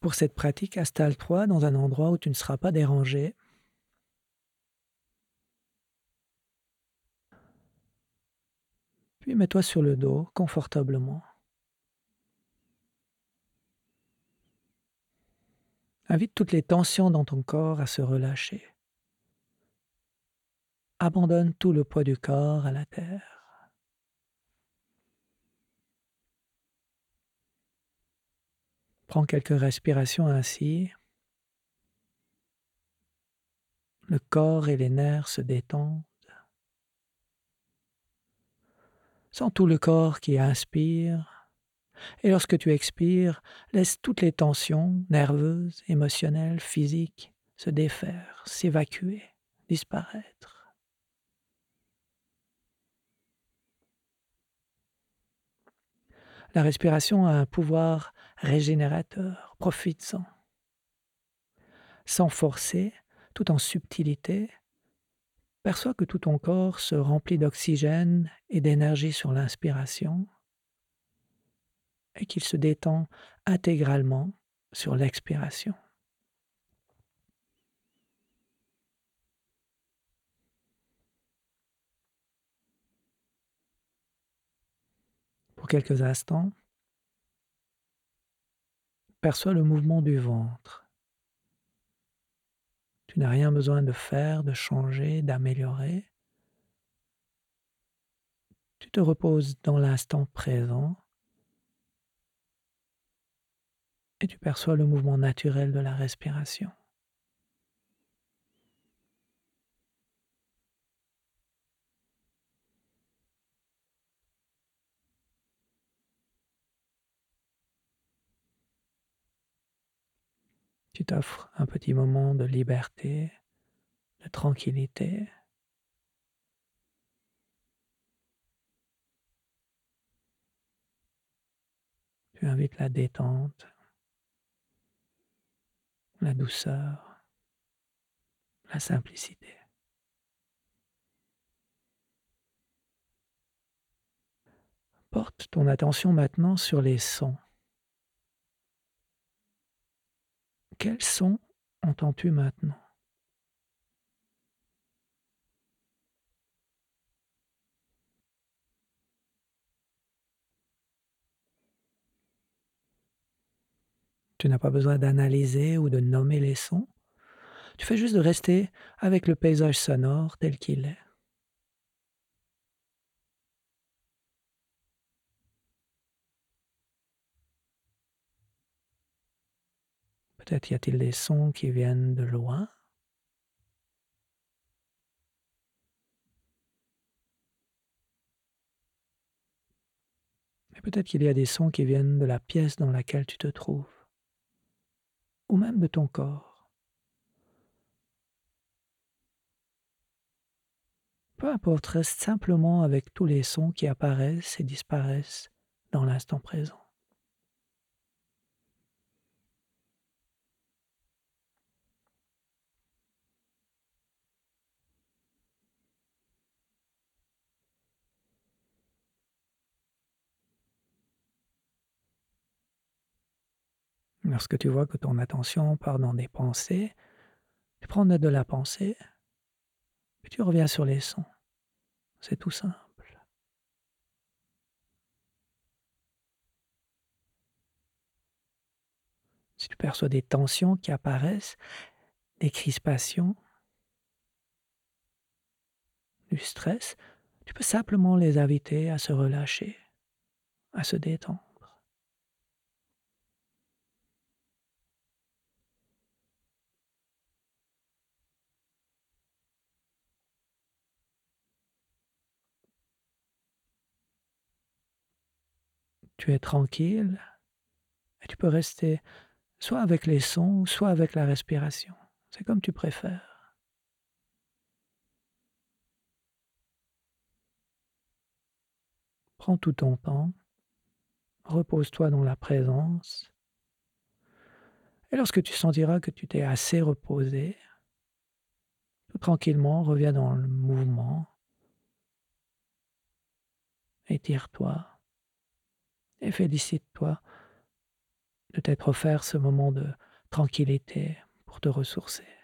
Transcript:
Pour cette pratique, installe-toi dans un endroit où tu ne seras pas dérangé. Puis mets-toi sur le dos confortablement. Invite toutes les tensions dans ton corps à se relâcher. Abandonne tout le poids du corps à la terre. Prends quelques respirations ainsi. Le corps et les nerfs se détendent. Sens tout le corps qui inspire. Et lorsque tu expires, laisse toutes les tensions nerveuses, émotionnelles, physiques se défaire, s'évacuer, disparaître. La respiration a un pouvoir régénérateur. Profites-en. Sans forcer, tout en subtilité, perçois que tout ton corps se remplit d'oxygène et d'énergie sur l'inspiration et qu'il se détend intégralement sur l'expiration. Pour quelques instants, perçois le mouvement du ventre. Tu n'as rien besoin de faire, de changer, d'améliorer. Tu te reposes dans l'instant présent et tu perçois le mouvement naturel de la respiration. Tu t'offres un petit moment de liberté, de tranquillité. Tu invites la détente, la douceur, la simplicité. Porte ton attention maintenant sur les sons. Quels sons entends-tu maintenant? Tu n'as pas besoin d'analyser ou de nommer les sons. Tu fais juste de rester avec le paysage sonore tel qu'il est. Peut-être y a-t-il des sons qui viennent de loin, mais peut-être qu'il y a des sons qui viennent de la pièce dans laquelle tu te trouves, ou même de ton corps. Peu importe, reste simplement avec tous les sons qui apparaissent et disparaissent dans l'instant présent. Lorsque tu vois que ton attention part dans des pensées, tu prends note de la pensée, puis tu reviens sur les sons. C'est tout simple. Si tu perçois des tensions qui apparaissent, des crispations, du stress, tu peux simplement les inviter à se relâcher, à se détendre. Tu es tranquille et tu peux rester soit avec les sons, soit avec la respiration. C'est comme tu préfères. Prends tout ton temps, repose-toi dans la présence, et lorsque tu sentiras que tu t'es assez reposé, tout tranquillement, reviens dans le mouvement, étire-toi et félicite-toi de t'être offert ce moment de tranquillité pour te ressourcer.